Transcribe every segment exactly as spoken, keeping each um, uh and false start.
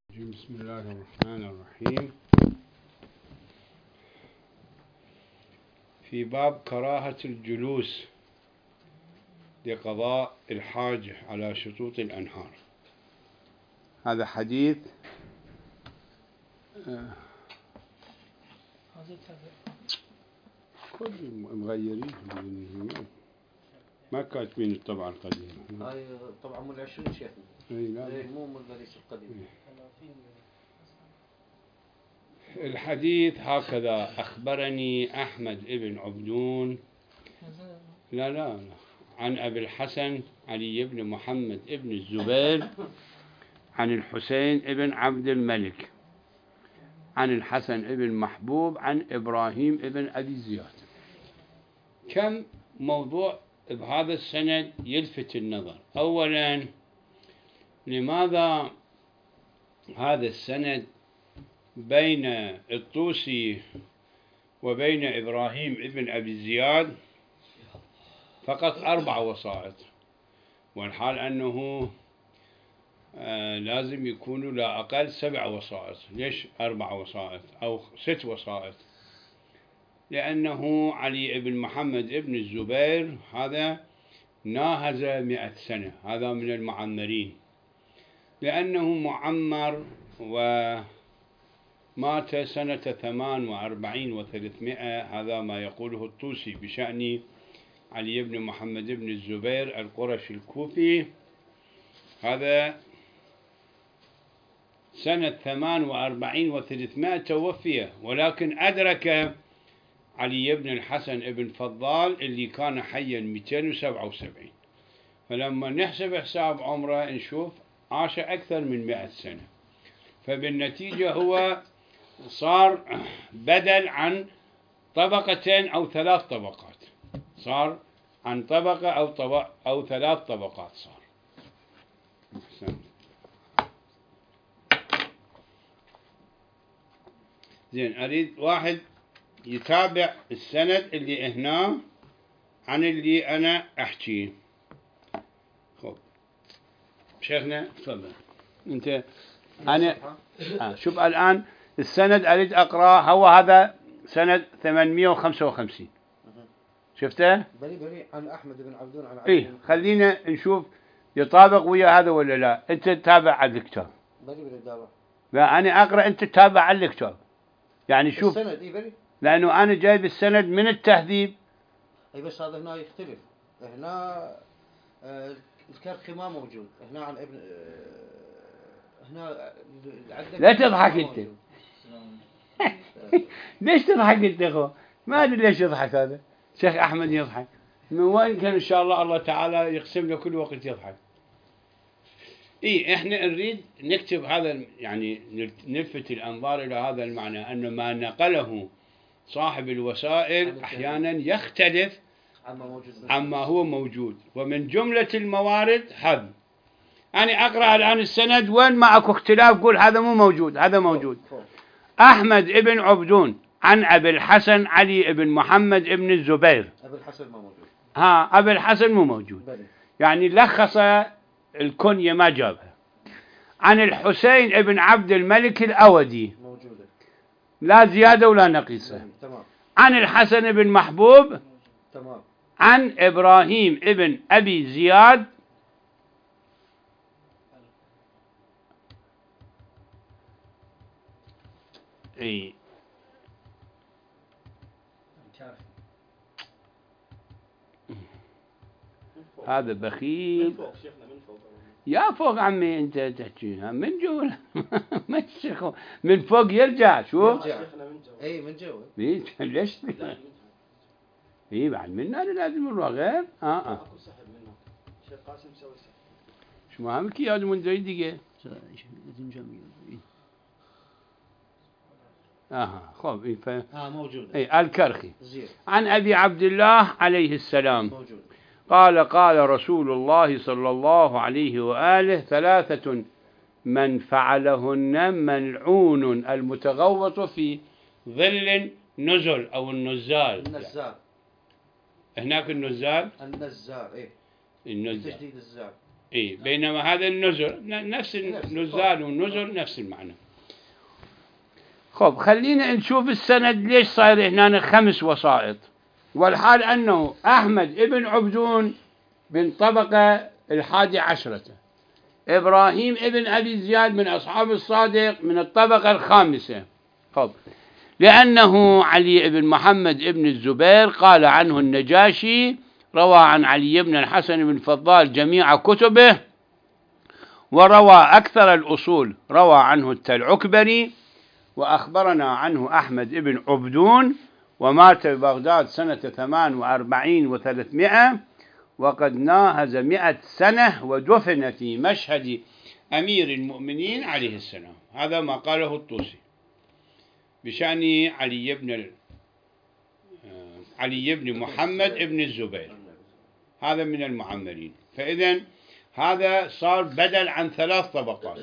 بسم الله الرحمن الرحيم. في باب كراهة الجلوس لقضاء الحاجة على شطوط الأنهار. هذا حديث آه كل مغيرين ما كاتبين الطبعة القديمة. هاي طبعا من العشرين شيخنا. اي لا اي مو من البريس القديم. الحديث هكذا: أخبرني أحمد ابن عبدون لا لا لا عن أبي الحسن علي بن محمد ابن الزبير عن الحسين ابن عبد الملك عن الحسن ابن محبوب عن إبراهيم ابن أبي زياد. كم موضوع بهذا السند يلفت النظر. أولا، لماذا هذا السند بين الطوسي وبين إبراهيم ابن أبي زياد فقط أربع وسائط، والحال أنه آه لازم يكونوا لا أقل سبع وسائط. ليش أربع وسائط أو ست وسائط؟ لأنه علي بن محمد ابن الزبير هذا ناهز مئة سنة، هذا من المعمرين، لأنه معمر ومات سنة ثمان وأربعين وثلاثمائة. هذا ما يقوله الطوسي بشأن علي بن محمد بن الزبير القرشي الكوفي. هذا سنة ثمان وأربعين وثلاثمائة توفي، ولكن أدرك علي بن الحسن بن فضال اللي كان حيا مئتين وسبعة وسبعين. فلما نحسب حساب عمره نشوف عاش أكثر من مئة سنة، فبالنتيجة هو صار بدل عن طبقتين أو ثلاث طبقات، صار عن طبقة أو طبق أو ثلاث طبقات صار. زين، أريد واحد يتابع السند اللي هنا عن اللي أنا أحكيه. خب شيخنا تفضل أنت. أنا آه شوف الآن السند أريد أقرأ. هو هذا سند ثمانمائة وخمسة وخمسين. شفته؟ بلي بلي عن أحمد بن عبدون عن إيه، خلينا نشوف يطابق ويا هذا ولا لا. أنت تتابع على الكتاب. بلي بلي تابع. لا أنا أقرأ، أنت تتابع على الكتاب. يعني شوف السند إيه بلي. لأنه أنا جايب السند من التهذيب. أي بس هذا هنا يختلف. هنا آه الكرخي ما موجود. هنا عن ابن آه هنا لا تضحك أنت. ليش تضحك أنت أخو؟ ما أدري ليش يضحك هذا. شيخ أحمد يضحك من وين كان؟ إن شاء الله الله تعالى يقسم له كل وقت يضحك. إيه، إحنا نريد نكتب هذا، يعني نلفت الأنظار إلى هذا المعنى، أن ما نقله صاحب الوسائل أحيانا يختلف عما هو موجود، ومن جملة الموارد هذا. أنا أقرأ الآن السند وين ما أكو اختلاف قول هذا مو موجود، هذا موجود. أحمد ابن عبدون عن أبي الحسن علي بن محمد ابن الزبير. أبي الحسن ما موجود. ها، أبي الحسن مو موجود بلي. يعني لخص الكنية ما جابها. عن الحسين ابن عبد الملك الأودي موجودة، لا زيادة ولا نقيصة. تمام. عن الحسن بن محبوب تمام. عن إبراهيم ابن أبي زياد اي هذا بخيل. من فوق شيخنا، من فوق. يا فوق عمي انت تحكيها من جوا. ما تشخو من فوق يرجع. شوف شيخنا من جوا. اي من جوا. ليش؟ اي بعد منا لازم نروح غير. اه اه اكو سحب منه. شيخ قاسم مسوي سحب. شو مهمك يا من زي دقيقة. اها خب اي ف اه موجود. اي الكرخي زين. عن ابي عبد الله عليه السلام موجود. قال قال رسول الله صلى الله عليه وآله: ثلاثة من فعلهن ملعون: المتغوط في ظل نزل أو النزال. النزال. هناك النزال. النزال ايه. النزال. تجديد الزال. إيه بينما هذا النزر نفس النزال والنزر نفس المعنى. خب خلينا نشوف السند ليش صاير هنا خمس وسائط، والحال أنه أحمد ابن عبدون من طبقة الحادي عشرة، إبراهيم ابن أبي زياد من أصحاب الصادق من الطبقة الخامسة. خب لأنه علي بن محمد ابن الزبير قال عنه النجاشي روى عن علي بن الحسن بن فضال جميع كتبه، وروى أكثر الأصول، روى عنه التلعكبري، وأخبرنا عنه أحمد بن عبدون، ومات ببغداد سنة ثمان وأربعين وثلاثمائة، وقد ناهز مئة سنة، ودفن في مشهد أمير المؤمنين عليه السلام. هذا ما قاله الطوسي بشأن علي بن علي بن محمد بن الزبير، هذا من المعمرين. فإذا هذا صار بدل عن ثلاث طبقات.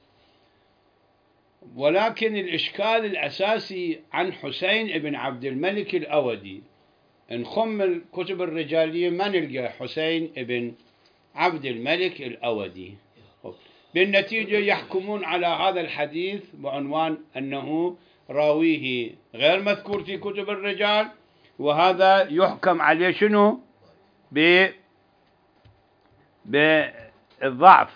ولكن الإشكال الأساسي عن حسين بن عبد الملك الأودي، نخم الكتب الرجالية ما نلقى حسين بن عبد الملك الأودي. بالنتيجة يحكمون على هذا الحديث بعنوان أنه راويه غير مذكور في كتب الرجال، وهذا يحكم عليه شنو؟ بالضعف.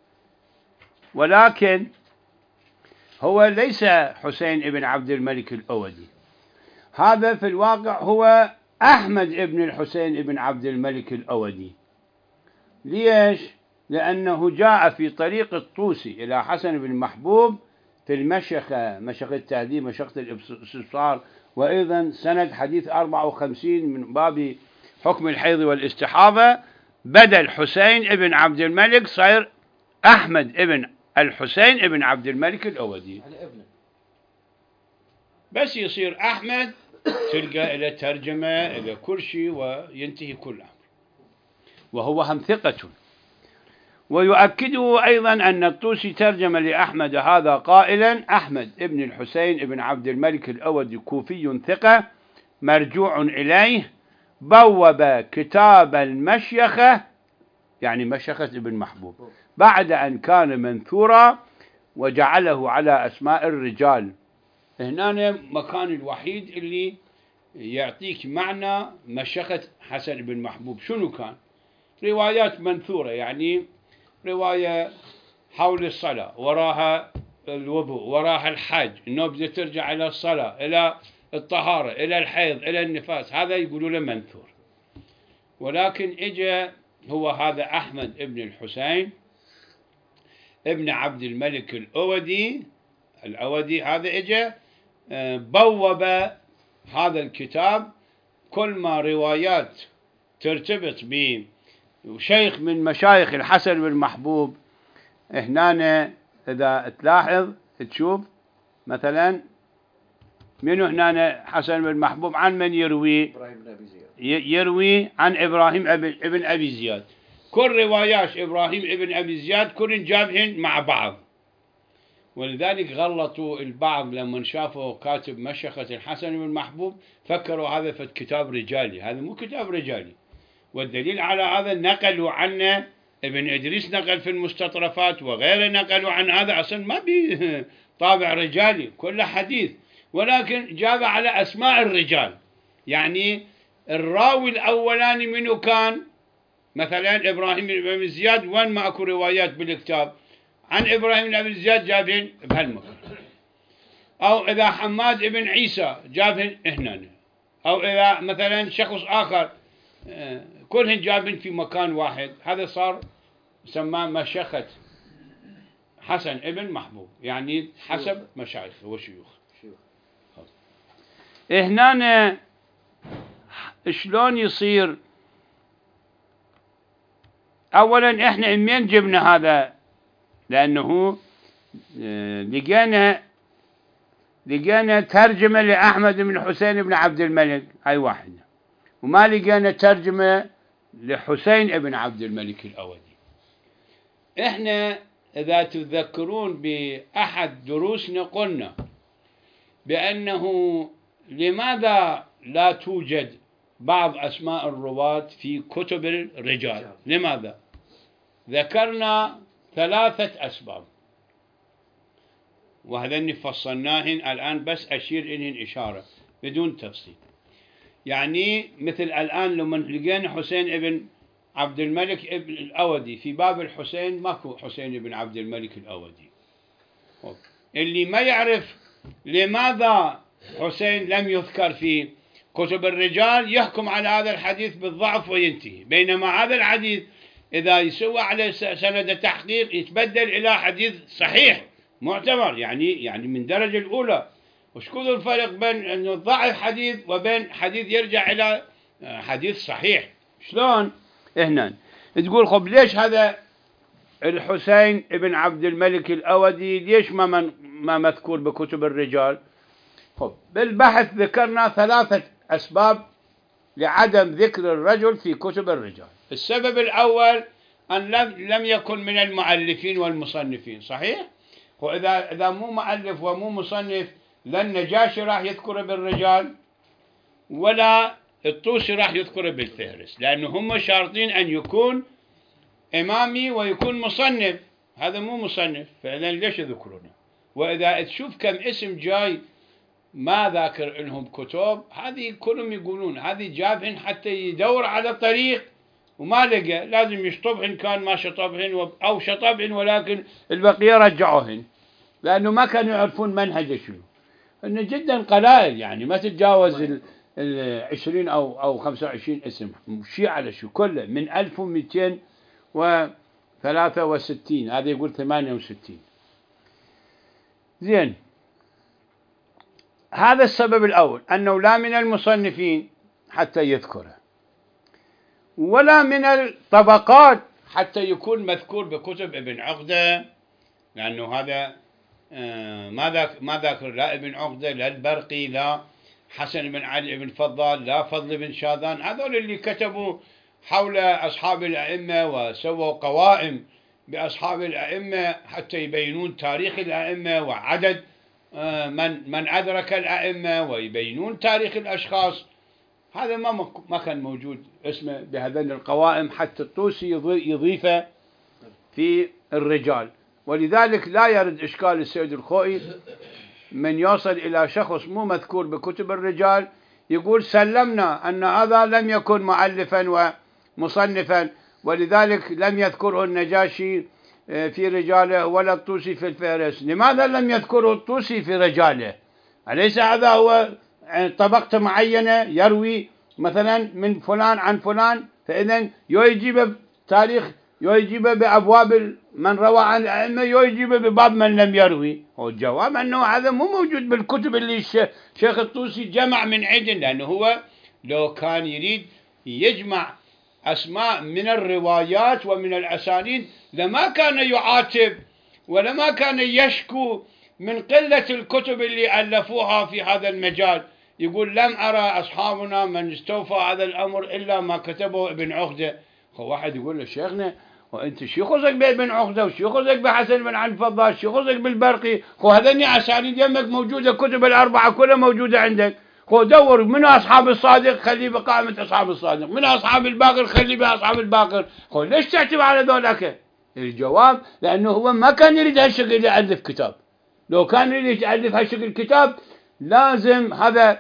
ولكن هو ليس حسين بن عبد الملك الأودي، هذا في الواقع هو أحمد بن الحسين بن عبد الملك الأودي. ليش؟ لأنه جاء في طريق الطوسي إلى حسن بن محبوب في المشيخة، مشيخة التهذيب، مشيخة الاستبصار، وأيضا سند حديث أربعة وخمسين من باب حكم الحيض والاستحاضة، بدل حسين بن عبد الملك صار أحمد بن الحسين بن عبد الملك الأودي. بس يصير أحمد تلقى إلى ترجمة إلى كل شيء وينتهي كل أمر، وهو هم ثقة. ويؤكده أيضا أن الطوسي ترجم لأحمد هذا قائلا: أحمد ابن الحسين ابن عبد الملك الأودي كوفي ثقة مرجوع إليه، بوب كتاب المشيخة، يعني مشيخة ابن محبوب، بعد أن كان منثورا، وجعله على أسماء الرجال. هنا مكان الوحيد اللي يعطيك معنى مشيخة حسن بن محبوب شنو كان. روايات منثورة، يعني رواية حول الصلاة، وراها الوضوء، وراها الحج، النبذة ترجع إلى الصلاة، إلى الطهارة، إلى الحيض، إلى النفاس، هذا يقولوا له منثور. ولكن إجا هو هذا أحمد ابن الحسين ابن عبد الملك الأودي الأودي هذا إجا بوب هذا الكتاب، كل ما روايات ترتبط بشيخ من مشايخ الحسن بن محبوب. هنا إذا تلاحظ تشوف مثلا منو هنا حسن بن محبوب عن من يروي؟ يروي عن إبراهيم ابن أبي زياد. كل روايات إبراهيم ابن أبي زياد كل جابهن مع بعض، ولذلك غلطوا البعض لما شافوا كاتب مشيخة الحسن بن محبوب فكروا هذا في كتاب رجالي. هذا مو كتاب رجالي، والدليل على هذا نقلوا عنه ابن إدريس، نقل في المستطرفات، وغيره نقلوا عن هذا، أصلا ما بي طابع رجالي، كله حديث، ولكن جاب على أسماء الرجال. يعني الراوي الأولاني منه كان مثلا إبراهيم بن أبي زياد، وين ما أكو روايات بالكتاب عن إبراهيم بن أبي زياد جابهن بهالمكان، أو إذا حماد بن عيسى جابهن هنا، أو إذا مثلا شخص آخر، كلهن جابهن في مكان واحد. هذا صار سماه مشيخة حسن ابن محبوب، يعني حسب مشايخه وشيوخ. هنا شلون يصير؟ أولا إحنا منين جبنا هذا؟ لأنه لقينا لقينا ترجمة لأحمد بن حسين بن عبد الملك، هاي واحدة، وما لقينا ترجمة لحسين بن عبد الملك الأودي. إحنا إذا تذكرون بأحد دروسنا قلنا بأنه لماذا لا توجد بعض أسماء الرواة في كتب الرجال؟ لماذا؟ ذكرنا ثلاثة أسباب، وهذني فصلناهن الآن، بس أشير إليهن إشارة بدون تفصيل. يعني مثل الآن لما لقينا حسين ابن عبد الملك ابن الأودي، في باب الحسين ماكو حسين ابن عبد الملك الأودي. اللي ما يعرف لماذا حسين لم يذكر في كتب الرجال يحكم على هذا الحديث بالضعف وينتهي، بينما هذا الحديث إذا يسوى على سند تحقيق يتبدل إلى حديث صحيح معتبر، يعني يعني من درجة الأولى. وشكون الفرق بين أنه ضعف حديث وبين حديث يرجع إلى حديث صحيح؟ شلون؟ هنا تقول خب ليش هذا الحسين ابن عبد الملك الأودي ليش ما من ما مذكور بكتب الرجال؟ خب بالبحث ذكرنا ثلاثة أسباب لعدم ذكر الرجل في كتب الرجال. السبب الأول أن لم لم يكن من المؤلفين والمصنفين، صحيح؟ وإذا إذا مو مؤلف ومو مصنف، لا النجاشي راح يذكر بالرجال ولا الطوسي راح يذكر بالفهرس، لأنه هم شارطين أن يكون إمامي ويكون مصنف، هذا مو مصنف، فإذا ليش يذكرونه؟ وإذا تشوف كم اسم جاي ما ذاكر لهم كتب، هذه كلهم يقولون هذه جابهن حتى يدور على طريق وما لقى، لازم يشطبهن، كان ما شطبهن أو شطبهن ولكن البقية رجعوهن، لأنه ما كانوا يعرفون منهج شنو. إنه جدا قلائل، يعني ما تتجاوز العشرين أو أو خمسة وعشرين اسم، شيء على شو كله من ألف ومئتين وثلاثة وستين، هذا يقول ثمانية وستين. زين، هذا السبب الأول، أنه لا من المصنفين حتى يذكره، ولا من الطبقات حتى يكون مذكور بكتب ابن عقدة، لأنه هذا ما ذاك ما ذاكر لا ابن عقدة لا البرقي لا حسن بن علي بن فضال لا فضل بن شاذان، هذول اللي كتبوا حول أصحاب الأئمة وسووا قوائم بأصحاب الأئمة حتى يبينون تاريخ الأئمة وعدد من من أدرك الأئمة ويبينون تاريخ الأشخاص. هذا ما ما كان موجود اسمه بهذين القوائم حتى الطوسي يضيفه في الرجال. ولذلك لا يرد إشكال السيد الخوئي من يوصل إلى شخص مو مذكور بكتب الرجال يقول سلمنا أن هذا لم يكن مؤلفا ومصنفا، ولذلك لم يذكره النجاشي في رجاله ولا الطوسي في الفهرس. لماذا لم يذكره الطوسي في رجاله؟ أليس هذا هو طبقة معينة يروي مثلا من فلان عن فلان، فإذا يجيب تاريخ يجيب بأبواب من روى عن الأئمة يجيب بباب من لم يروي. والجواب أنه هذا مو موجود بالكتب اللي الشيخ الطوسي جمع من عندن، لأنه هو لو كان يريد يجمع أسماء من الروايات ومن الأسانيد لما كان يعاتب ولما كان يشكو من قلة الكتب اللي ألفوها في هذا المجال. يقول لم أرى أصحابنا من استوفى هذا الأمر إلا ما كتبه ابن عقدة. هو واحد يقول له شيخنا وأنت شو خذك بابن عقدة وشو خذك بحسن بن علي الفضال شو خذك بالبرقي؟ خو هذني أسانيد يمك موجودة، كتب الأربعة كلها موجودة عندك، خو دور من أصحاب الصادق خليه بقائمة أصحاب الصادق، من أصحاب الباقر خليه بأصحاب الباقر. خو ليش تعتب على ذولاك؟ الجواب لأنه هو ما كان يريد هالشكل يألف كتاب. لو كان يريد يألف هالشكل كتاب لازم هذا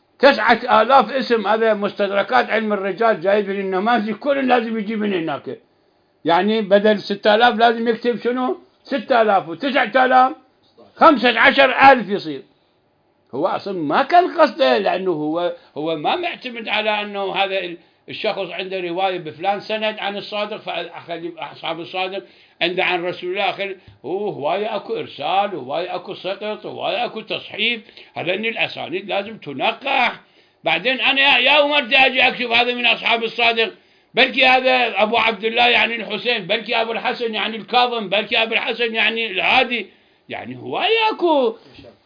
تسعة آلاف اسم، هذا مستدركات علم الرجال جايب النماذج كل لازم يجيب من هناك، يعني بدل ستة آلاف لازم يكتب شنو؟ ستة آلاف وتسعة آلاف خمسة عشر ألف يصير. هو أصلا ما كان قصده، لأنه هو هو ما معتمد على أنه هذا الشخص عنده رواية بفلان سند عن الصادق فأخلي أصحاب الصادق عنده عن رسول الله أخلي. هو هواية أكو إرسال وهواية أكو سقط وهواية أكو تصحيف، هذين الأسانيد لازم تنقح. بعدين أنا يا عمر أجي أكتب هذا من أصحاب الصادق، بلكي هذا أبو عبد الله يعني الحسين، بلكي أبو الحسن يعني الكاظم، بلكي أبو الحسن يعني الهادي، يعني هواية أكو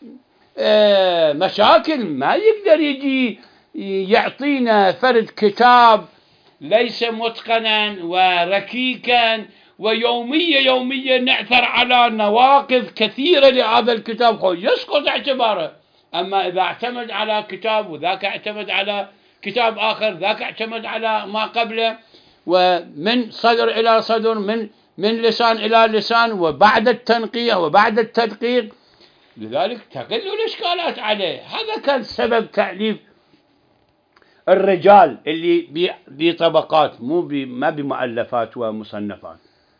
آه مشاكل. ما يقدر يجي يعطينا فرد كتاب ليس متقنا وركيكا ويومية يومية نعثر على نواقض كثيرة لهذا الكتاب، خو يسقط اعتباره. أما إذا اعتمد على كتاب وذاك اعتمد على كتاب آخر، ذاك اعتمد على ما قبله، ومن صدر إلى صدر من من لسان إلى لسان وبعد التنقية وبعد التدقيق، لذلك تقل الإشكالات عليه. هذا كان سبب تأليف الرجال اللي بطبقات، مو ما بمؤلفات ومصنفات.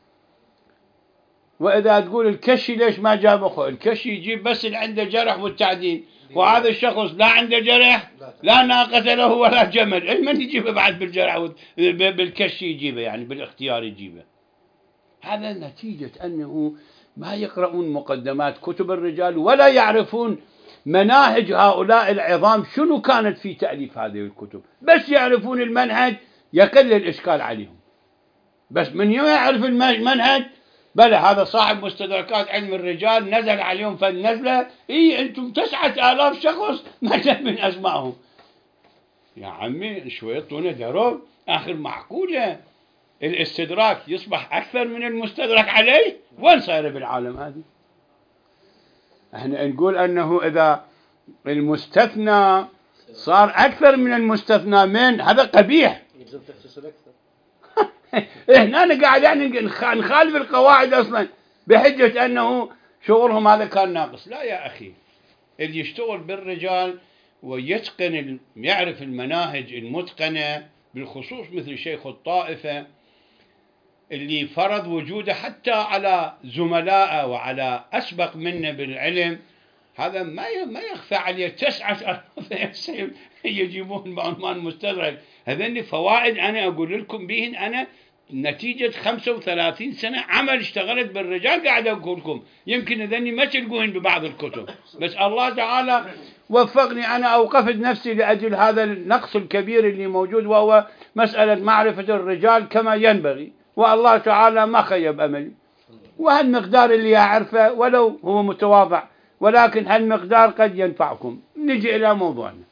وإذا تقول الكشي ليش ما جاب أخوه؟ الكشي يجيب بس اللي عنده جرح والتعديل، وهذا الشخص لا عنده جرح لا ناقة له ولا جمل، من يجيبه بعد بالجرح بالكشي يجيبه، يعني بالاختيار يجيبه. هذا نتيجة أنه ما يقرؤون مقدمات كتب الرجال ولا يعرفون مناهج هؤلاء العظام شنو كانت في تأليف هذه الكتب. بس يعرفون المنهج يقل الإشكال عليهم، بس من يوم يعرف المنهج بلى هذا صاحب مستدركات علم الرجال نزل عليهم فالنزلة، إيه أنتم تسعة آلاف شخص ما من أسمائهم. يا عمي شوي اعطونا درب، آخر معقولة الاستدراك يصبح أكثر من المستدرك عليه؟ وين صاير بالعالم هذه؟ احنا نقول أنه إذا المستثنى صار أكثر من المستثنى من، هذا قبيح. يلزم تحتسب أكثر. هنا قاعد يعني نخالف القواعد أصلا بحجة أنه شغلهم هذا كان ناقص. لا يا أخي، اللي يشتغل بالرجال ويتقن يعرف المناهج المتقنة، بالخصوص مثل شيخ الطائفة اللي فرض وجوده حتى على زملائه وعلى أسبق منه بالعلم، هذا ما ما يخفى عليه. تسعة آلاف يجيبون بعنوان مستدرك. هذني فوائد أنا أقول لكم بهن، أنا نتيجة خمسة وثلاثين سنة عمل اشتغلت بالرجال قاعد أقول لكم. يمكن هذني ما تلقوهن ببعض الكتب، بس الله تعالى وفقني أنا أوقفت نفسي لأجل هذا النقص الكبير اللي موجود، وهو مسألة معرفة الرجال كما ينبغي، والله تعالى ما خيب أملي. وهالمقدار اللي أعرفه ولو هو متواضع، ولكن هالمقدار قد ينفعكم. نجي إلى موضوعنا.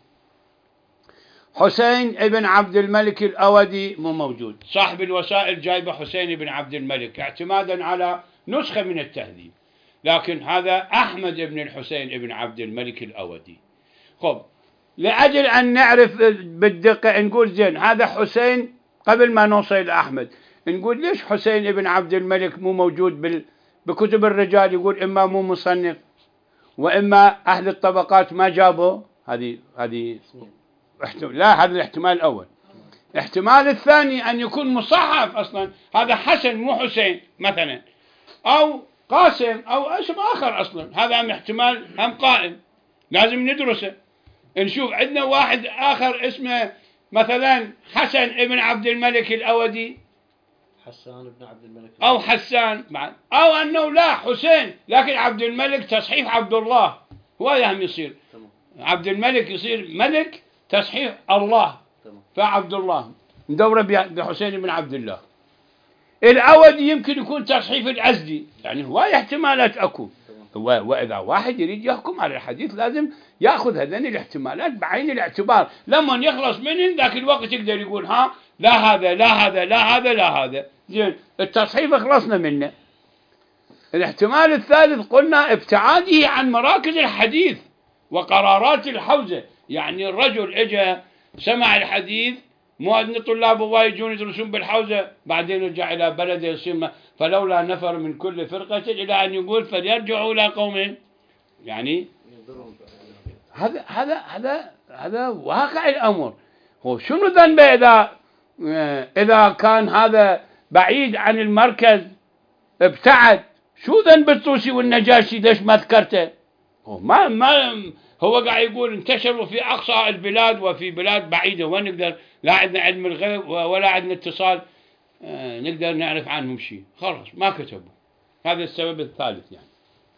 حسين ابن عبد الملك الأودي مو موجود. صاحب الوسائل جايبه حسين ابن عبد الملك اعتمادا على نسخة من التهذيب، لكن هذا أحمد ابن الحسين ابن عبد الملك الأودي. خب، لأجل أن نعرف بالدقة نقول زين هذا حسين قبل ما نوصل إلى أحمد، نقول ليش حسين ابن عبد الملك مو موجود بال... بكتب الرجال؟ يقول إما مو مصنف، وإما أهل الطبقات ما جابوا. هذه هذه احتمال. لا، هذا الاحتمال الأول. احتمال الثاني أن يكون مصحف أصلا، هذا حسن مو حسين مثلا، أو قاسم أو اسم آخر أصلا. هذا هم احتمال هم قائم، لازم ندرسه. نشوف عندنا واحد آخر اسمه مثلا حسن ابن عبد الملك الأودي، حسان ابن عبد الملك، أو حسان بعد، أو أنه لا حسين لكن عبد الملك تصحيح عبد الله، هو يهم يصير تمام. عبد الملك يصير ملك تصحيح الله، تمام. فعبد الله ندوره بحسين بن عبد الله. الأودي يمكن يكون تصحيف الأزدي، يعني هواي احتمالات أكو. وإذا واحد يريد يحكم على الحديث لازم يأخذ هذين الاحتمالات بعين الاعتبار. لما يخلص منهم ذاك الوقت يقدر يقول ها لا هذا لا هذا لا هذا لا هذا. زين، التصحيف خلصنا منه. الاحتمال الثالث قلنا ابتعاده عن مراكز الحديث وقرارات الحوزة. يعني الرجل اجى سمع الحديث، مو أن طلاب الله يجون يدرسون بالحوزة بعدين يرجع إلى بلده يصير فلولا نفر من كل فرقة إلى أن يقول فليرجعوا إلى قومهم. يعني هذا هذا هذا هذا واقع الأمر. هو شنو ذنبه إذا إذا كان هذا بعيد عن المركز ابتعد؟ شو ذنب الطوسي والنجاشي ليش ما ذكرته؟ هو ما ما هو قاعد يقول انتشروا في أقصى البلاد وفي بلاد بعيدة، ونقدر لا عندنا علم الغيب ولا عندنا اتصال آه نقدر نعرف عنهم شيء. خلاص ما كتبوا. هذا السبب الثالث يعني.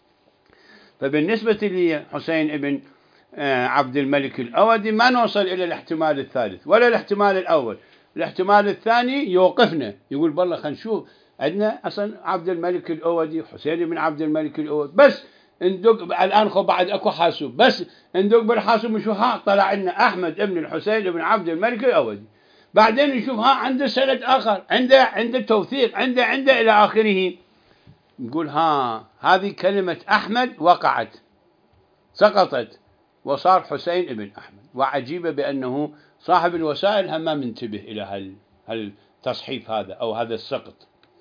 فبالنسبة لحسين ابن آه عبد الملك الأودي ما نوصل إلى الاحتمال الثالث ولا الاحتمال الأول. الاحتمال الثاني يوقفنا، يقول بالله خلينا نشوف عندنا أصلا عبد الملك الأودي، حسين بن عبد الملك الأودي، بس ندق الآن خو بعد أكو حاسوب، بس ندق بالحاسوب نشوف ها طلع لنا أحمد ابن الحسين بن عبد الملك الأودي. بعدين نشوف ها عنده سند آخر، عنده عنده توثيق، عنده عنده إلى آخره. نقول ها هذه كلمة أحمد وقعت سقطت وصار حسين ابن أحمد. وعجيبة بأنه صاحب الوسائل هم ما منتبه إلى هال هالتصحيف هذا أو هذا السقط.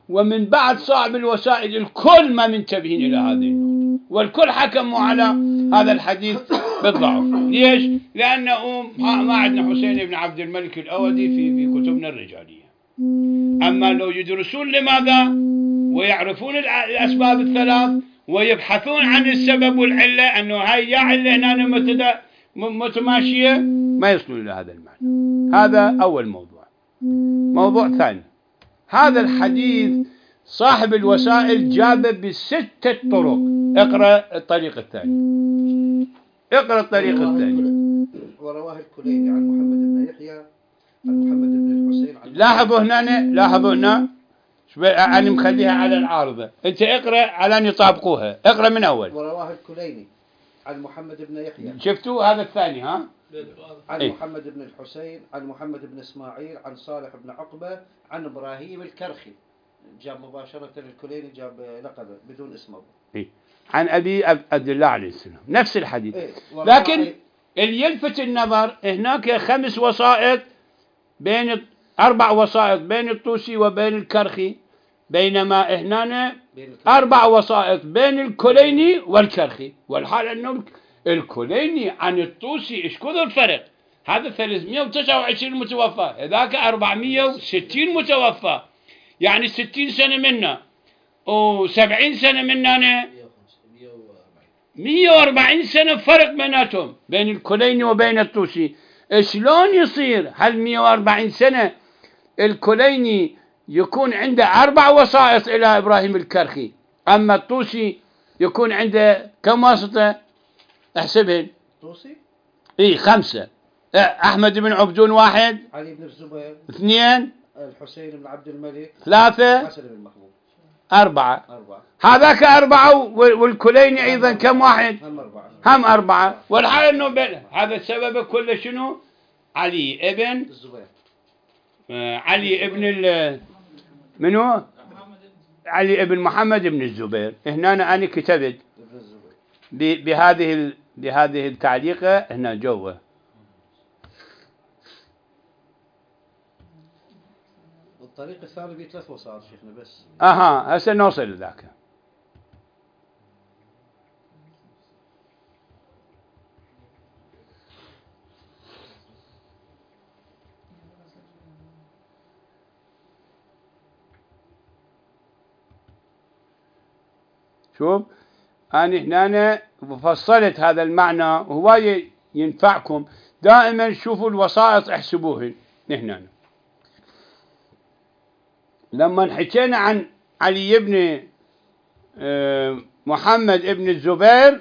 ومن بعد صاحب الوسائل الكل ما منتبهين إلى هذه النقطة، والكل حكموا على هذا الحديث بالضعف. ليش؟ لأنه ما عندنا حسين بن عبد الملك الأودي في في كتبنا الرجالية. أما لو يدرسون لماذا ويعرفون الأسباب الثلاث ويبحثون عن السبب والعلة، أنه هاي يا علة هنا متماشية، ما يصلون إلى هذا المعنى. هذا أول موضوع. موضوع ثاني، هذا الحديث صاحب الوسائل جابه بستة طرق. اقرأ الطريق الثاني، اقرأ الطريق الثاني. ورواه الكليني عن محمد بن يحيى عن محمد بن الحسين عن لاحظوا هنا، لاحظوا هنا أنا مخليها على العارضة، أنت اقرأ على أن يطابقوها. اقرأ من أول. ورواه الكليني عن محمد بن يحيى. شفتوا هذا الثاني؟ ها، عن إيه؟ محمد بن الحسين عن محمد بن إسماعيل عن صالح بن عقبة عن إبراهيم الكرخي. جاب مباشرة الكليني، جاب لقبه بدون اسمه. إيه؟ عن أبي عبد الله عليه السلام، نفس الحديث. إيه؟ لكن اللي يلفت النظر هناك خمس وسائط بين أربع وسائط بين الطوسي وبين الكرخي، بينما هنا أربع وسائط بين الكليني والكرخي. والحال أنه الكليني عن الطوسي إيش كثر الفرق؟ هذا ثلاثمئة وتسعة وعشرين متوفى، ذاك أربعمئة وستين متوفى، يعني ستين سنة منا وسبعين سنة مننا، مئة وأربعين سنة فرق بيناتهم بين الكليني وبين الطوسي. شلون يصير هل مئة وأربعين سنة الكليني يكون عنده أربع وسائط إلى إبراهيم الكرخي، أما الطوسي يكون عنده كم واسطة؟ احسبهن. طوسي؟ إيه خمسة. أحمد بن عبدون واحد، علي بن الزبير اثنين، الحسين بن عبد الملك ثلاثة، حسن بن محمود أربعة. أربعة. هذاك أربعة، والكليني أيضا كم واحد؟ هم أربعة. هم أربعة. والحال أنه بين هذا السبب كله شنو؟ علي ابن الزبير. آه علي ابن ال منو؟ علي ابن محمد بن الزبير. هنا أنا كتبت بهذه بهذه التعليقة هنا جوه. الطريق الثاني بثلاث وسائط شيخنا بس. أها هسه نوصل لذاك. شوف أنا هنا فصلت هذا المعنى، وهو ينفعكم دائما. شوفوا الوسائط احسبوهن. هنا لما حكينا عن علي بن محمد بن الزبير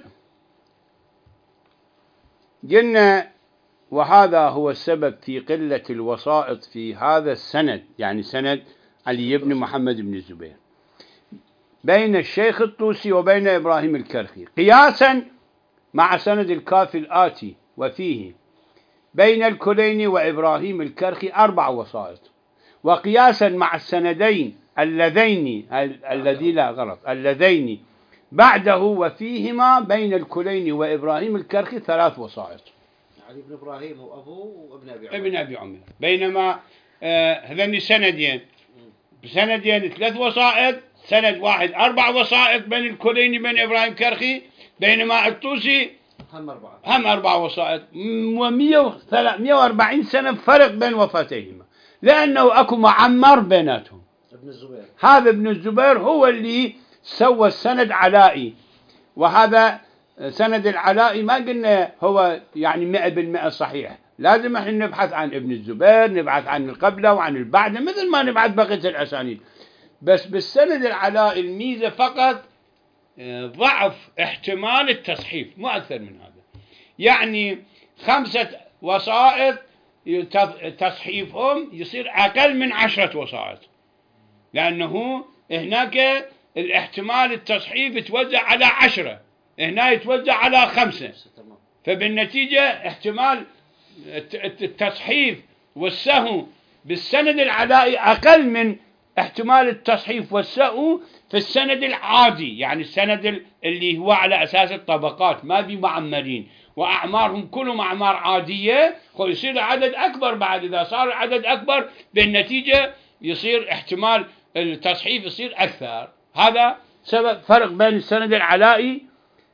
قلنا وهذا هو السبب في قلة الوسائط في هذا السند، يعني سند علي بن محمد بن الزبير، بين الشيخ الطوسي وبين إبراهيم الكرخي، قياسا مع سند الكافي الآتي وفيه بين الكليني وإبراهيم الكرخي أربع وسائط، وقياسا مع السندين اللذين الذي لا غلط اللذين بعده وفيهما بين الكليني وإبراهيم الكرخي ثلاث وسائط. علي بن إبراهيم وأبوه وابن أبي عمر. ابن أبي عمر. بينما هذين سندين بسندين ثلاث وسائط، سند واحد أربع وسائط بين الكليني بين إبراهيم الكرخي، بينما الطوسي هم أربعة هم أربع وسائط، ومئة وأربعين سنة فرق بين وفاتيهما، لأنه أكو معمر بيناتهم. ابن الزبير. هذا ابن الزبير هو اللي سوى السند علائي، وهذا سند العلائي ما قلنا هو يعني مئة بالمئة صحيح، لازم احنا نبحث عن ابن الزبير، نبحث عن القبلة وعن البعدة مثل ما نبحث بقية الأسانيد. بس بالسند العلائي الميزة فقط ضعف احتمال التصحيف، مو أكثر من هذا. يعني خمسة وسائط تصحيفهم يصير أقل من عشرة وسائط، لأنه هناك الاحتمال التصحيف يتوزع على عشرة، هنا يتوزع على خمسة، فبالنتيجة احتمال التصحيف والسهو بالسند العلائي أقل من احتمال التصحيف والسهو في السند العادي، يعني السند اللي هو على أساس الطبقات ما بي معمرين وأعمارهم كلهم أعمار عادية، ويصير عدد أكبر. بعد إذا صار عدد أكبر بالنتيجة يصير احتمال التصحيف يصير أكثر. هذا سبب فرق بين السند العلائي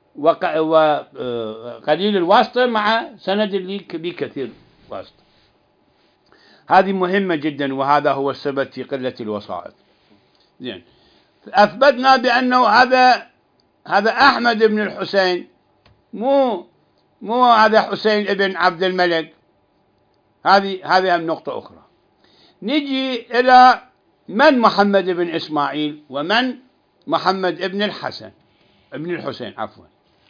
وقليل الواسطة مع سند اللي بكثير واسطة. هذه مهمة جدا، وهذا هو السبب في قلة الوسائط. زين، أثبتنا بأنه هذا هذا أحمد بن الحسين، مو مو هذا حسين ابن عبد الملك. هذه هذه نقطة أخرى. نجي إلى من محمد بن إسماعيل ومن محمد ابن الحسن ابن الحسين عفوا.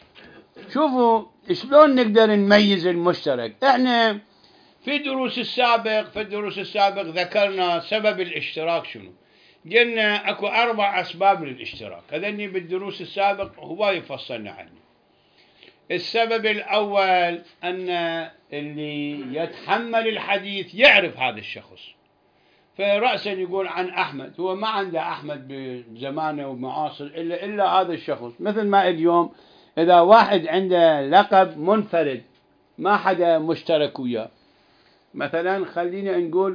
شوفوا شلون نقدر نميز المشترك. احنا في دروس السابق في الدروس السابق ذكرنا سبب الاشتراك شنو. قلنا اكو اربع اسباب للاشتراك، هذني بالدروس السابق هواي فصلنا عنه. السبب الاول ان اللي يتحمل الحديث يعرف هذا الشخص، فرأسا يقول عن أحمد، هو ما عنده أحمد بزمانه ومعاصر إلا إلا هذا الشخص. مثل ما اليوم إذا واحد عنده لقب منفرد ما حدا مشترك وياه، مثلا خلينا نقول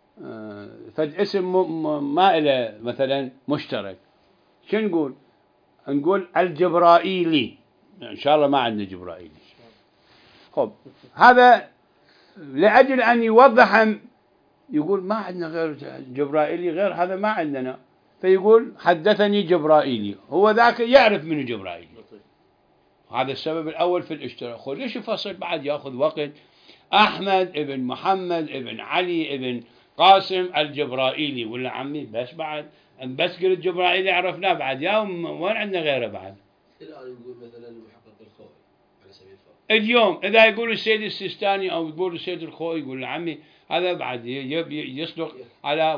فد اسم ما إله مثلا مشترك، شو نقول؟ نقول الجبرائيلي. إن شاء الله ما عندنا جبرائيلي. خب هذا لأجل أن يوضح، يقول ما عندنا غير جبرائيلي، غير هذا ما عندنا، فيقول حدثني جبرائيلي، هو ذاك يعرف منه جبرائيلي. هذا السبب الأول في الاشتراك. خذ ليش يفصل بعد يأخذ وقت؟ أحمد ابن محمد ابن علي ابن قاسم الجبرائيلي، ولا عمي بس بعد بس قلت جبرائيلي عرفناه بعد، يا وين عندنا غيره بعد؟ الآن نقول مثلا المحقق الخوئي على سبيل الفرض، اليوم إذا يقول السيد السيستاني أو يقول السيد الخوئي يقول عمي هذا بعد يصدق على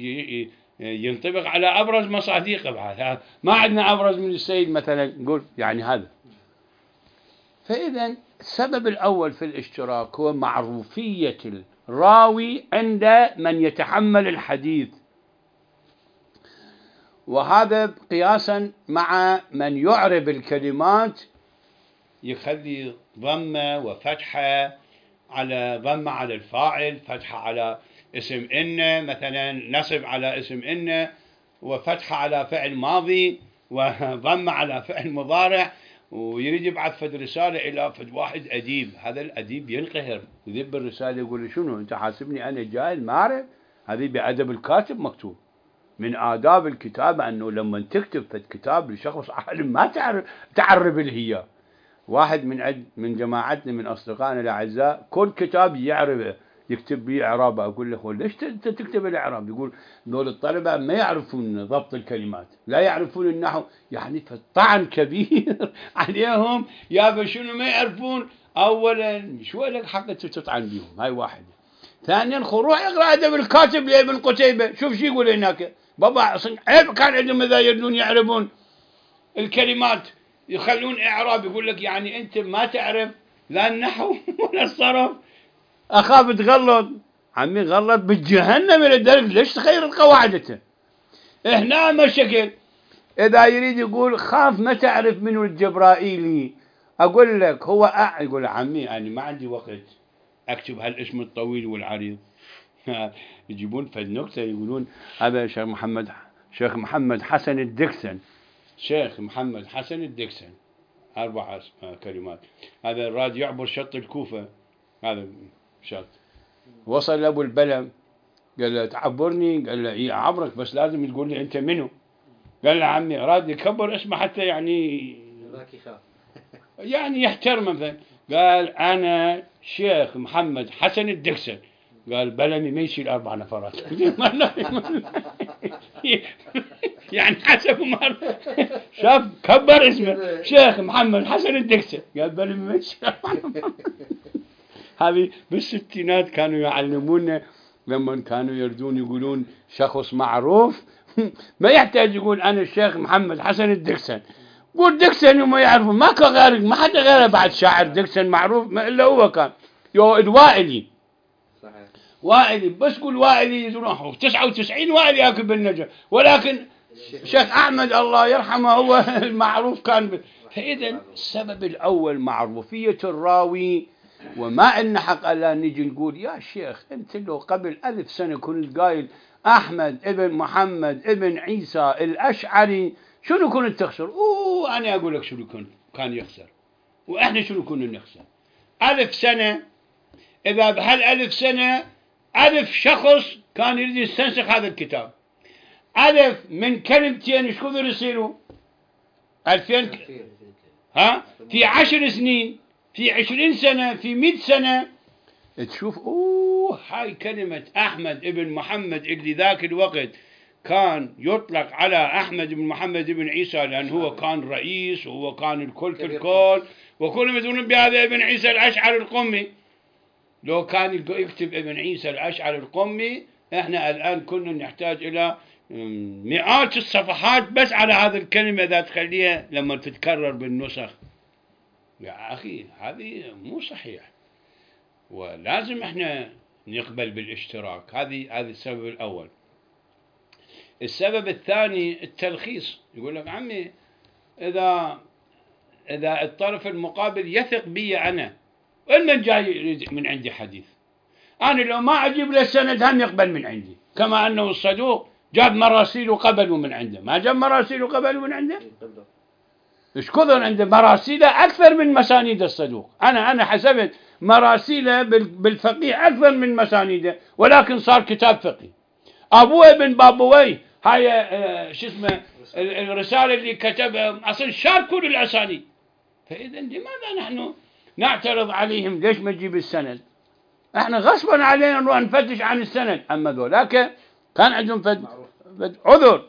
وينطبق على أبرز مصاديقه بعد، ما عندنا أبرز من السيد مثلا نقول يعني هذا. فإذا السبب الأول في الاشتراك هو معروفية الراوي عند من يتحمل الحديث، وهذا قياسا مع من يعرب الكلمات يخلي ضمة وفتحة على ضمة على الفاعل، فتحة على اسم إن، مثلا نصب على اسم إن، وفتحة على فعل ماضي، وضمة على فعل مضارع، ويريد يبعث فد رسالة إلى فد واحد أديب. هذا الأديب ينقهر يذب الرسالة يقول له شنو أنت حاسبني أنا جاهل ما أعرف؟ هذه بأدب الكاتب مكتوب. من آداب الكتابة أنه لما تكتب فد كتاب لشخص عالم ما تعرف تعرب الهيا. واحد من عد من جماعتنا من أصدقائنا الأعزاء كل كتاب يعرفه يكتب به إعرابه. أقول له ليش أنت تكتب الإعراب؟ يقول دول الطلبة ما يعرفون ضبط الكلمات، لا يعرفون النحو. يعني فالطعن كبير عليهم يا شنو ما يعرفون. أولا شو لك حق تطعن بهم؟ هاي واحدة. ثانيا خروح اقرأ أدب الكاتب لابن قتيبة، شوف شو يقول هناك. بابا عيب كان عندهم إذا يردون يعرفون الكلمات يخلون إعراب. يقول لك يعني أنت ما تعرف لا النحو ولا الصرف، أخاف تغلط. عمي غلط بالجهنم إلى درجة ليش تغير قواعدته؟ إحنا مشكل. إذا يريد يقول خاف ما تعرف منه الجبرائيلي، أقول لك هو أع... يقول عمي أنا ما عندي وقت أكتب هالاسم الطويل والعريض. يجيبون في النكتة يقولون هذا شيخ محمد شيخ محمد حسن الدكسن، شيخ محمد حسن الدكسن، أربع كلمات. هذا الراد يعبر شط الكوفة، هذا شط. وصل أبو البلم قال له تعبرني، قال له إيه أعبرك بس لازم تقول لي أنت منو. قال له عمي راد يكبر اسمه حتى يعني يعني يحترمه مثلا. قال أنا شيخ محمد حسن الدكسن. قال بلمي ما يشيل أربع نفرات. يعني حسب ما شاف كبر اسمه شيخ محمد حسن الدكسن، قال بلمي ما يشيل أربع نفرات. هذه بالستينات كانوا يعلمونا لما كانوا يردون يقولون شخص معروف ما يحتاج يقول أنا الشيخ محمد حسن الدكسن، قول دكسن وما يعرفون. ما كان غيرك، ما حدا غيره بعد شاعر دكسن معروف ما إلا هو كان. يو الوائلي صحيح، وائلي بس قول وائلي يزرون تسعة وتسعين وائلي ياكل بالنجا، ولكن شيخ أحمد الله يرحمه هو المعروف كان ب... فإذا السبب الأول معروفية الراوي وما إن حق ألا نجي نقول يا شيخ أنت لو قبل ألف سنة كنت قايل أحمد ابن محمد ابن عيسى الأشعري شنو كنت تخسر؟ أوه أنا أقول لك شنو كنت كان يخسر، وإحنا شنو كنا نخسر؟ ألف سنة. إذا بهالألف سنة ألف شخص كان يريد يستنسخ هذا الكتاب، ألف من كلمتين إيش كثر يصيروا؟ ألفين ك... ها؟ في عشر سنين، في عشرين سنة، في مئة سنة تشوف أوه هاي كلمة أحمد ابن محمد اللي ذاك الوقت كان يطلق على أحمد بن محمد بن عيسى لأن هو كان رئيس وهو كان الكل في الكل وكلهم يدونون بهذا ابن عيسى الأشعري القمي. لو كان يكتب ابن عيسى الأشعري القمي احنا الآن كنا نحتاج إلى مئات الصفحات بس على هذه الكلمة إذا تخليها لما تتكرر بالنسخ. يا أخي هذه مو صحيح، ولازم احنا نقبل بالاشتراك. هذه هذا السبب الأول. السبب الثاني التلخيص. يقول لك عمي إذا إذا الطرف المقابل يثق بي أنا، ومن جاي من عندي حديث، أنا لو ما أجيب له السند هم يقبل من عندي، كما أنه الصدوق جاب مراسيل وقبلوا من عنده، ما جاب مراسيل وقبلوا من عنده. إيش كثر عنده مراسيله أكثر من مسانيد الصدوق. أنا أنا حسبت مراسيله بالفقيه أكثر من مسانيده، ولكن صار كتاب فقهي. أبوه ابن بابوي هاي اه شو اسمه الرسالة اللي كتبها أصلا شار كل الأسانيد. فإذا لماذا نحن نعترض عليهم؟ ليش ما نجيب السند؟ احنا غصبا علينا نروح نفتش عن السند، أما ذولاك كان عندهم فد فد عذر.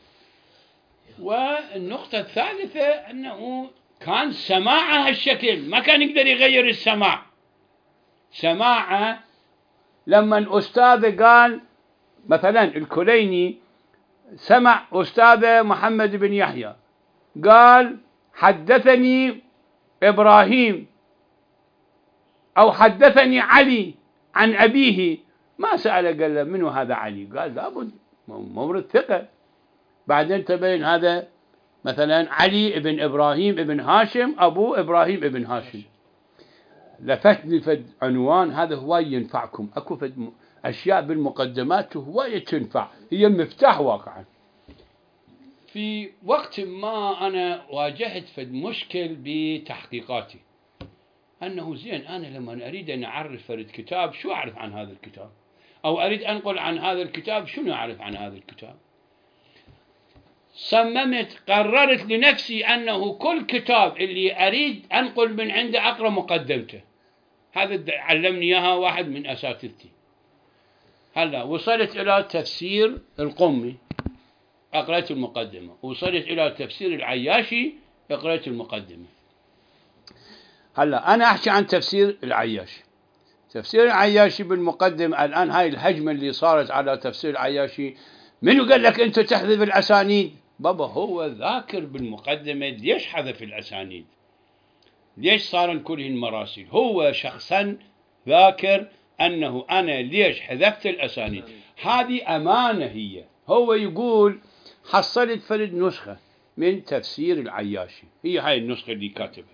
والنقطة الثالثة أنه كان سماعه هالشكل، ما كان يقدر يغير السماع. سماعه لما الأستاذ قال مثلا الكليني سمع أستاذ محمد بن يحيى قال حدثني إبراهيم أو حدثني علي عن أبيه، ما سأل قال له منو هذا علي؟ قال لابد مورد ثقة. بعدين تبين هذا مثلا علي ابن إبراهيم ابن هاشم أبو إبراهيم ابن هاشم. لفتني فد عنوان هذا هواي ينفعكم. أكو فد أشياء بالمقدمات هواي تنفع، هي مفتاح واقعا. في وقت ما أنا واجهت فد مشكل بتحقيقاتي، أنه زين أنا لما أريد أن أعرف فرد كتاب شو أعرف عن هذا الكتاب، أو أريد أنقل عن هذا الكتاب شنو أعرف عن هذا الكتاب. صممت قررت لنفسي أنه كل كتاب اللي أريد أنقل من عنده أقرأ مقدمته. هذا علمني إياها واحد من أساتذتي. هلا وصلت إلى تفسير القمي أقرأت المقدمة، وصلت إلى تفسير العياشي أقرأت المقدمة. هلا أنا أحكي عن تفسير العياشي. تفسير العياشي بالمقدمة الآن هاي الهجمة اللي صارت على تفسير العياشي، منو قال لك أنت تحذف الأسانيد؟ بابا هو ذاكر بالمقدمة ليش حذف الأسانيد؟ ليش صار كل المراسيل؟ هو شخصا ذاكر أنه أنا ليش حذفت الأسانيد. هذه أمانة. هي هو يقول حصلت فرد نسخة من تفسير العياشي، هي هاي النسخة اللي كاتبها،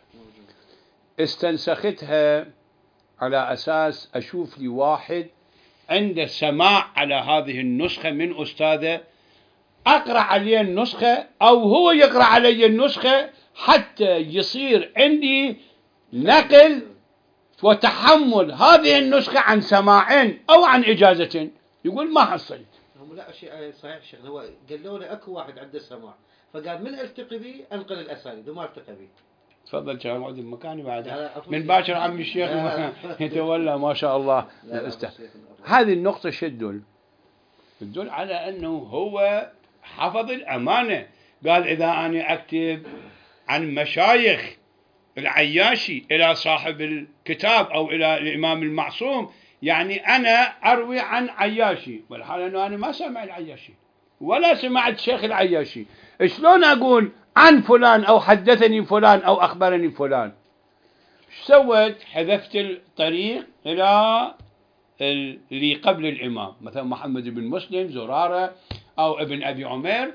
استنسختها على أساس أشوف لي واحد عنده سماع على هذه النسخة من أستاذه أقرأ عليه النسخة أو هو يقرأ علي النسخة حتى يصير عندي نقل وتحمل هذه النسخة عن سماع أو عن إجازة. يقول ما حصلت. هم لا شيء صحيح شيخ، هو قالوا لي أكو واحد عنده سماع فقال من التقي به أنقل الأسانيد وما التقي به. تفضل شيخ اقعد بمكاني بعد من باكر عمي الشيخ يتولى ما شاء الله. هذه النقطة شدل تدل على أنه هو حفظ الأمانة. قال إذا أنا أكتب عن مشايخ العياشي إلى صاحب الكتاب أو إلى الإمام المعصوم يعني أنا أروي عن عياشي، والحال أنه أنا ما سمع العياشي ولا سمعت شيخ العياشي. شلون أقول عن فلان أو حدثني فلان أو أخبرني فلان؟ سويت حذفت الطريق إلى اللي قبل الإمام مثلا محمد بن مسلم زرارة أو ابن أبي عمير،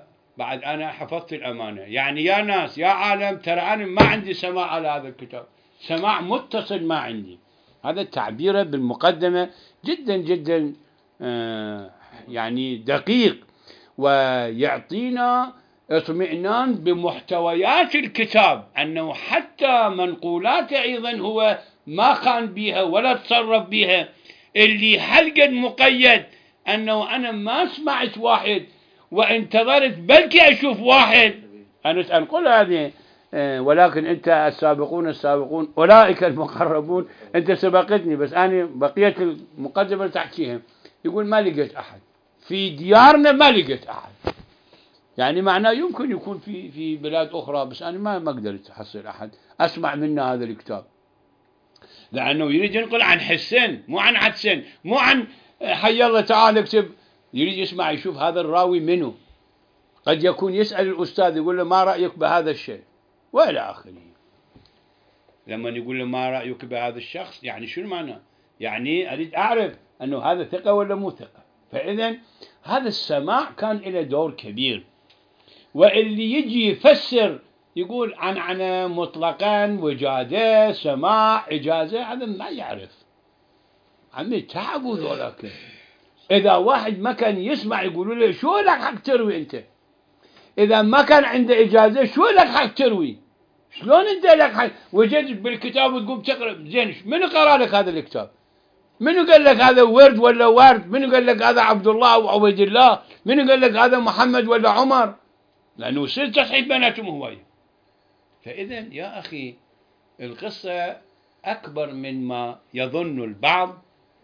وبعد أنا حفظت الأمانة. يعني يا ناس يا عالم ترى أنا ما عندي سماع على هذا الكتاب، سماع متصل ما عندي. هذا تعبيره بالمقدمة جدا جدا آه يعني دقيق، ويعطينا اطمئنان بمحتويات الكتاب، أنه حتى منقولاته أيضا هو ما خان بها ولا تصرف بها، اللي حلقا مقيد أنه أنا ما سمعت واحد وانتظرت بلكي أشوف واحد. أنا أنقل هذه آه ولكن أنت السابقون السابقون أولئك المقربون، أنت سبقتني بس أنا بقية المقدمة تحكيها. يقول ما لقيت أحد في ديارنا، ما لقيت أحد، يعني معناه يمكن يكون في في بلاد أخرى، بس أنا ما ما قدرت أحصل أحد أسمع منا هذا الكتاب، لأنه يريد ينقل عن حسين مو عن حسين، مو عن حي الله تعالى اكتب، يريد يسمع يشوف هذا الراوي منه. قد يكون يسأل الأستاذ يقول له ما رأيك بهذا الشيء وإلى آخره. لما يقول له ما رأيك بهذا الشخص يعني شو المعنى؟ يعني أريد أعرف أنه هذا ثقة ولا مو ثقة. فإذا هذا السماع كان له دور كبير. واللي يجي يفسر يقول عنعنة مطلقا، وجادة، سماع، إجازة، هذا ما يعرف. عمي تعبوا ذولاك. إذا واحد ما كان يسمع يقولوا له شو لك حق تروي أنت؟ إذا ما كان عنده إجازة شو لك حق تروي؟ شلون أنت لك حق وجدت بالكتاب وتقوم تقرأ؟ زين منو قرأ لك هذا الكتاب؟ منو قال لك هذا ورد ولا ورد؟ منو قال لك هذا عبد الله وعبيد الله؟ منو قال لك هذا محمد ولا عمر؟ لأنه يصير تصحيح بيناتهم هواية. فإذا يا أخي القصة أكبر من ما يظن البعض.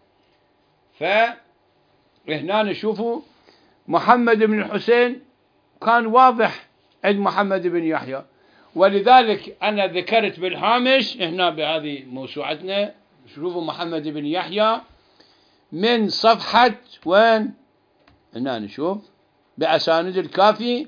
فهنا نشوفوا محمد بن الحسين كان واضح عند محمد بن يحيى، ولذلك أنا ذكرت بالهامش هنا بهذه موسوعتنا، شوفوا محمد بن يحيى من صفحة وين؟ هنا نشوف بأسانيد الكافي،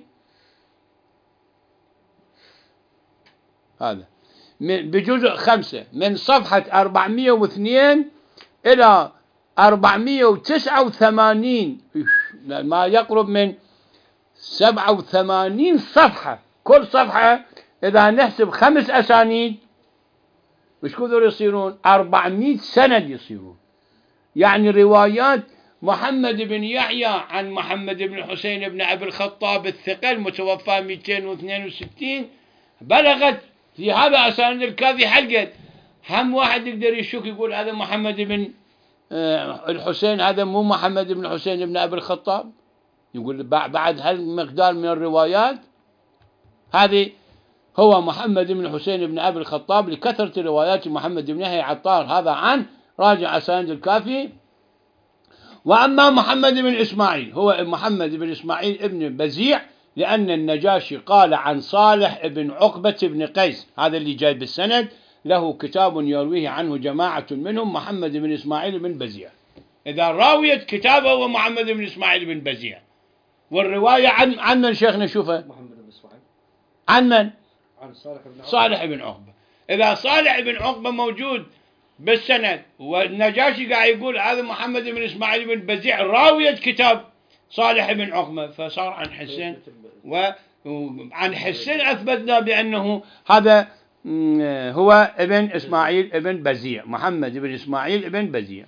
هذا بجزء خمسة من صفحة أربعمائة واثنين إلى أربعمائة وتسعة وثمانين، ما يقرب من سبعة وثمانين صفحة. كل صفحة إذا نحسب خمس أسانيد وش كثر يصيرون؟ أربعمائة سند يصيرون. يعني روايات محمد بن يحيى عن محمد بن الحسين بن أبي الخطاب الثقة المتوفى مئتين واثنين وستين بلغت في هذا أسانيد الكافي حلقت. هم واحد يقدر يشك يقول هذا محمد بن الحسين هذا مو محمد بن الحسين بن أبي الخطاب، يقول بعد هالمقدار من الروايات هذه هو محمد بن الحسين بن أبي الخطاب لكثرة روايات محمد بن يحيى عطار. هذا عن راجع أسانيد الكافي. وأما محمد بن إسماعيل هو محمد بن إسماعيل ابن بزيع، لأن النجاشي قال عن صالح بن عقبة بن قيس، هذا اللي جاي بالسند، له كتاب يرويه عنه جماعة منهم محمد بن إسماعيل بن بزيع. إذا راوية كتابه هو محمد بن إسماعيل بن بزيع، والرواية عن عن من شيخنا شوفه؟ محمد بن إسماعيل. عن من؟ عن صالح بن عقبة. صالح بن عقبة. إذا صالح بن عقبة موجود بالسند والنجاشي قاعد يقول هذا محمد بن إسماعيل بن بزيع راوية كتاب صالح بن عقبة، فصار عن حسين. وعن حسين أثبتنا بأنه هذا هو ابن إسماعيل ابن بزيع، محمد بن إسماعيل ابن بزيع.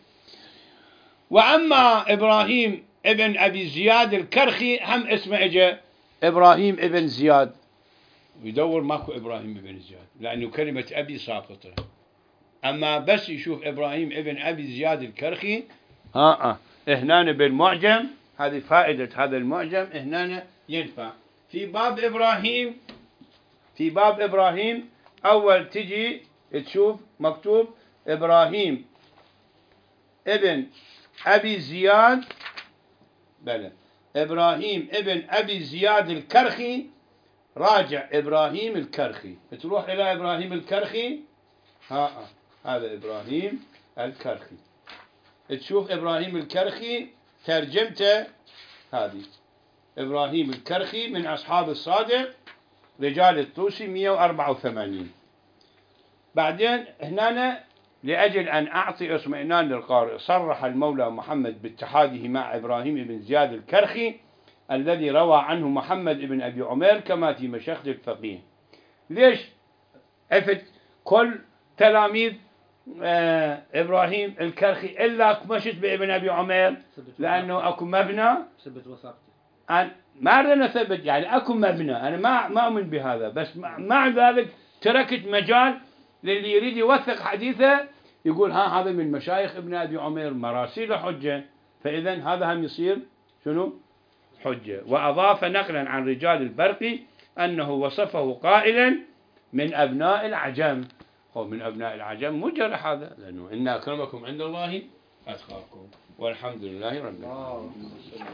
وأما إبراهيم ابن أبي زياد الكرخي هم اسمه إجا إبراهيم ابن زياد، يدور ماكو إبراهيم ابن زياد لأنه كلمة أبي ساقطة. أما بس يشوف إبراهيم ابن أبي زياد الكرخي ها اه هنا بالمعجم، هذه فائدة هذا المعجم، هنا ينفع في باب إبراهيم. في باب إبراهيم أول تجي تشوف مكتوب إبراهيم ابن أبي زياد، بلى إبراهيم ابن أبي زياد الكرخي، راجع إبراهيم الكرخي، تروح إلى إبراهيم الكرخي ها هذا إبراهيم الكرخي، تشوف إبراهيم الكرخي ترجمته هذه إبراهيم الكرخي من أصحاب الصادق رجال الطوسي مئة وأربعة وثمانين. بعدين هنا لأجل أن أعطي اطمئنان للقارئ صرح المولى محمد باتحاده مع إبراهيم بن زياد الكرخي الذي روى عنه محمد بن أبي عمير كما في مشايخ الفقيه. ليش؟ أفت كل تلاميذ آه إبراهيم الكرخي إلا مشت بابن أبي عمير لأنه أكو مبنى. ثبت وثاقته. أنا ما أريد أثبت يعني أكو مبنى، أنا ما ما أؤمن بهذا، بس مع ذلك تركت مجال للي يريد يوثق حديثه يقول ها هذا من مشايخ ابن أبي عمير مراسيل حجة، فإذا هذا هم يصير شنو حجة. وأضاف نقلا عن رجال البرقي أنه وصفه قائلا من أبناء العجم. هو من أبناء العجم مو جرح هذا، لأنه إن أكرمكم عند الله أتقاكم والحمد لله رب العالمين.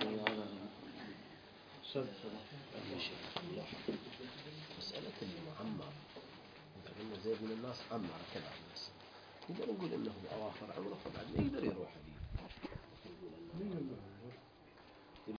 مسألة المعمر قلنا زيد من الناس عمر كذا الناس، نقدر نقول انه بأواخر عمره فبعد ما يقدر يروح به.